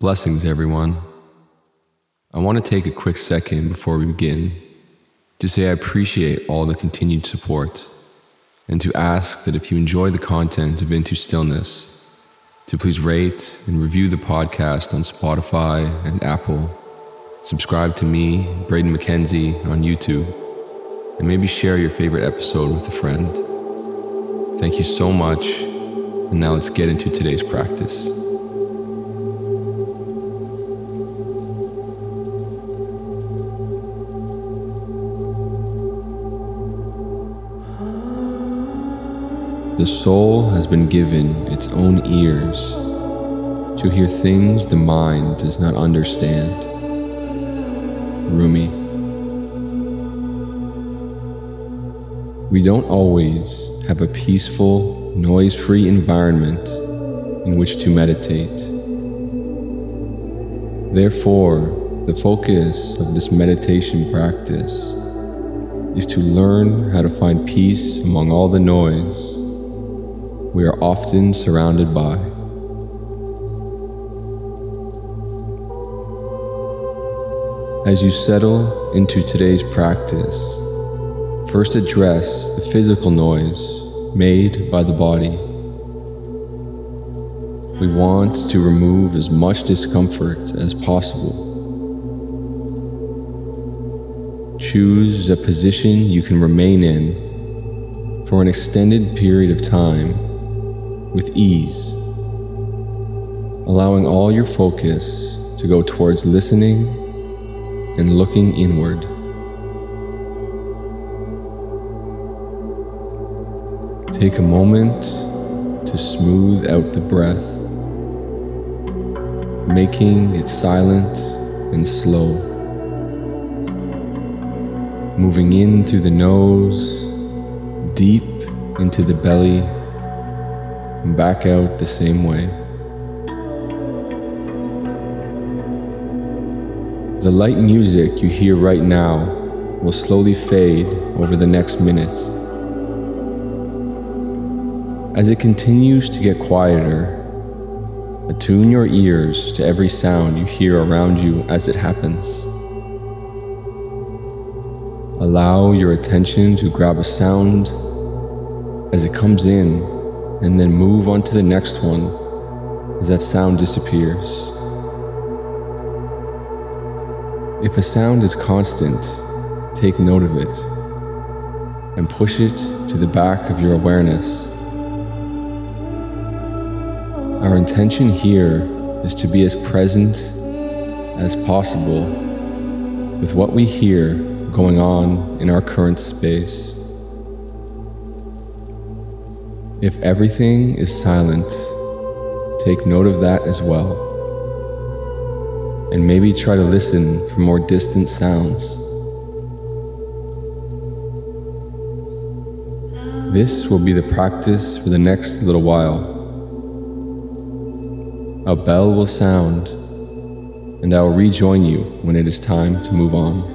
Blessings, everyone. I want to take a quick second before we begin to say I appreciate all the continued support and to ask that if you enjoy the content of Into Stillness, to please rate and review the podcast on Spotify and Apple, subscribe to me, Braden McKenzie, on YouTube, and maybe share your favorite episode with a friend. Thank you so much, and now let's get into today's practice. The soul has been given its own ears to hear things the mind does not understand. Rumi. We don't always have a peaceful, noise-free environment in which to meditate. Therefore, the focus of this meditation practice is to learn how to find peace among all the noise we are often surrounded by. As you settle into today's practice, first address the physical noise made by the body. We want to remove as much discomfort as possible. Choose a position you can remain in for an extended period of time with ease, allowing all your focus to go towards listening and looking inward. Take a moment to smooth out the breath, making it silent and slow, moving in through the nose, deep into the belly, and back out the same way. The light music you hear right now will slowly fade over the next minute. As it continues to get quieter, attune your ears to every sound you hear around you as it happens. Allow your attention to grab a sound as it comes in, and then move on to the next one as that sound disappears. If a sound is constant, take note of it and push it to the back of your awareness. Our intention here is to be as present as possible with what we hear going on in our current space. If everything is silent, take note of that as well, and maybe try to listen for more distant sounds. This will be the practice for the next little while. A bell will sound, and I will rejoin you when it is time to move on.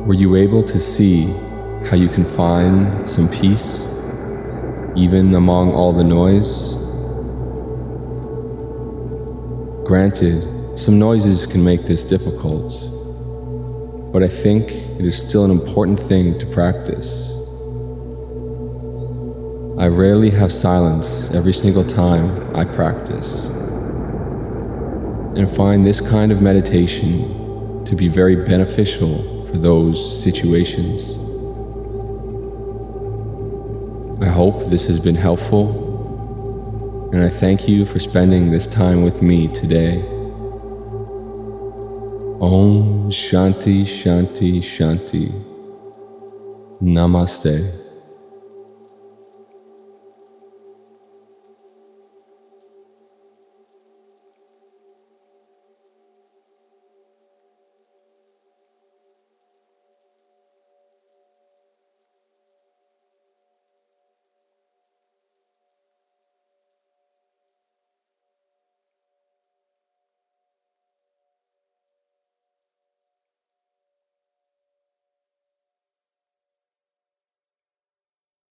Were you able to see how you can find some peace, even among all the noise? Granted, some noises can make this difficult, but I think it is still an important thing to practice. I rarely have silence every single time I practice, and find this kind of meditation to be very beneficial for those situations. I hope this has been helpful, and I thank you for spending this time with me today. Om Shanti Shanti Shanti. Namaste.